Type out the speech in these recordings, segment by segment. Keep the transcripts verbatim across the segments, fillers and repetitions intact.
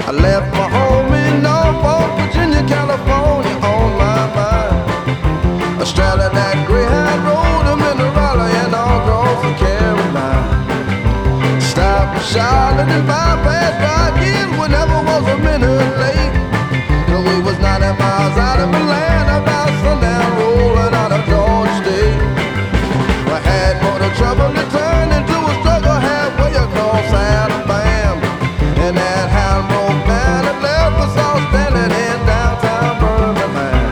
I left my home in Norfolk, Virginia, California on my mind. I straddled that Greyhound road, I'm in the Raleigh and all across the Carolina. Stopped in Charlotte and bypassed by again, we never was a minute late. Cause we was ninety miles out of Atlanta, about sundown rolling out of Georgia State. I had motor trouble to turn into a struggle halfway across Alabama. And that hound broke down and left us all standing in downtown Birmingham.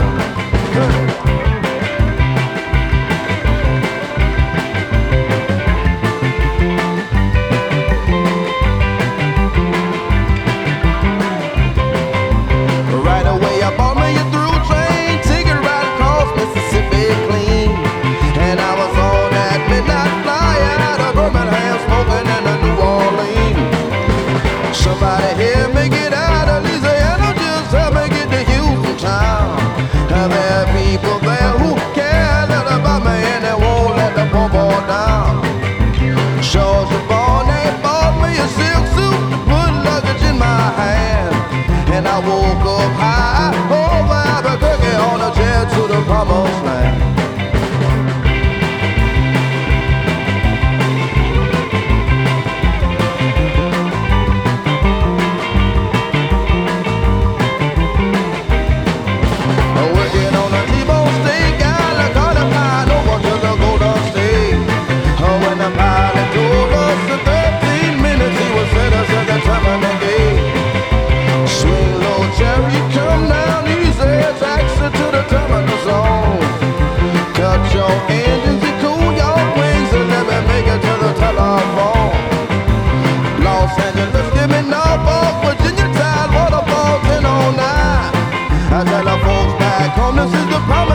Right away I bought me a through train ticket right across Mississippi clean. And I was on that midnight flyer out of Birmingham, smoking in the New Orleans. Somebody here make it out of Louisiana, just help me get to Houston town. Now there are people there who care a lot about me and they won't let the poor boy down. Georgia born, they bought me a silk suit to put luggage in my hand. And I woke up high over Albuquerque on a jet to the promised land. Working on a T-bone steak, got a car to fly over to the Golden State. Oh, when the pilot told us in thirteen minutes he would set us at the terminal gate. Swing low, cherry, come down easy, taxi to the terminal zone. Cut your engines and cool your wings and let me make it to the telephone. Los Angeles, give me Norfolk, Virginia, Tide, Waterfall, ten oh nine. I tell the folks back home, this is the problem.